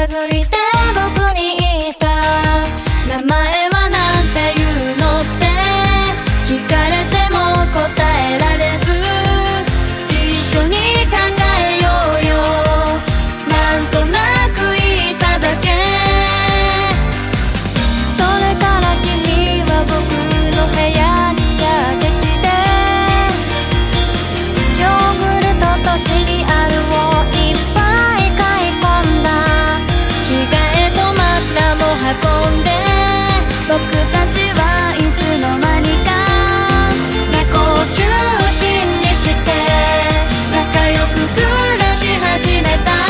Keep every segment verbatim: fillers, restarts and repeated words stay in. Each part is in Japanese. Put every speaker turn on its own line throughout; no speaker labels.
づいて僕に言った。名前はなんて言うのって聞かれても答えられず、一緒に考えようよ、なんとなく言っただけ。それから君は僕の部屋にやってきて、ヨーグルトとシリアルをいっぱい買い込んだ。着替えと枕も運んで、僕たちはいつの間にか猫を中心にして仲良く暮らし始めた。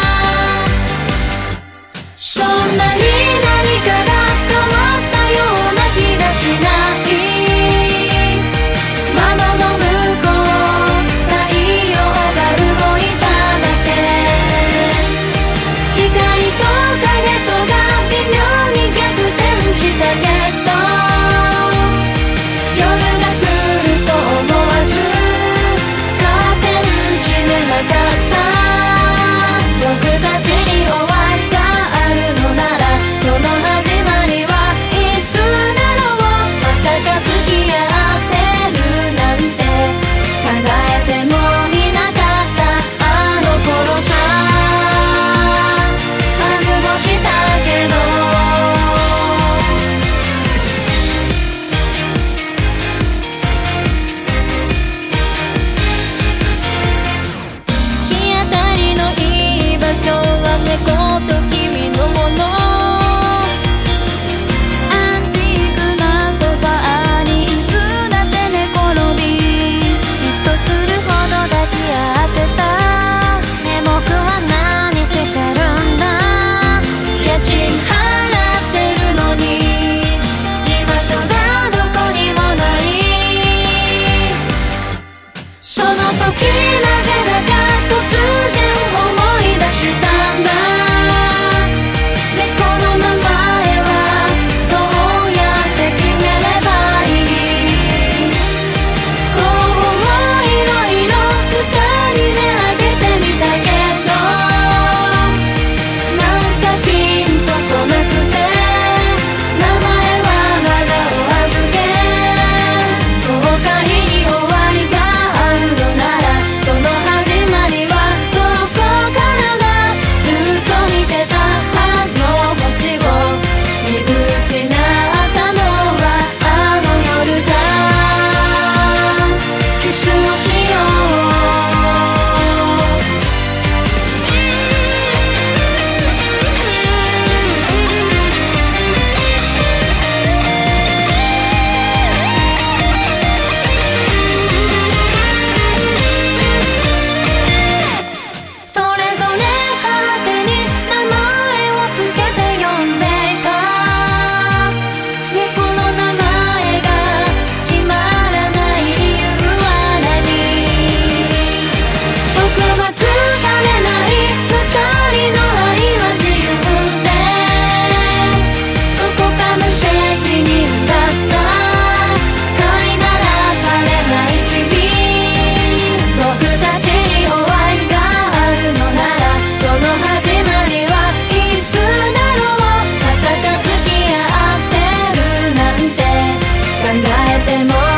そんなに何かが変わったような気がしない。窓の向こう太陽が動いただけ。光と影とが微妙に逆転したけど、夜が来ると思わずカーテン閉めなかった。僕たちに終わりがあるのなら、その始まりはいつだろう。まさか付き合ってるなんて考えてもいなかった。あの頃さハグもしたけど、日当たりのいい場所は猫と君のもの。アンティークなソファーにいつだって寝転び、嫉妬するほど抱き合ってた。ね、僕は何してるんだ。家賃払ってるのに居場所がどこにもない。その時なぜだか突然思い出したんだ。猫の名前はどうやって決めればいい。候補をいろいろ二人であげてみたけど、なんかピンとこなくて、名前はまだお預け。後悔に終わりがあるのなら、その始まりはどこからだ。ずっと見てたはずの星を見失ったのはあの夜だ。キスをしよう。それぞれ勝手に名前をつけて呼んでいた。猫の名前が決まらない理由は何。束縛されない二人の愛は自由で、どこか無責任だった。飼いならされない日々。僕たちに終わりがあるのなら、その始まりはいつだろう。まさか付き合ってるなんて考えても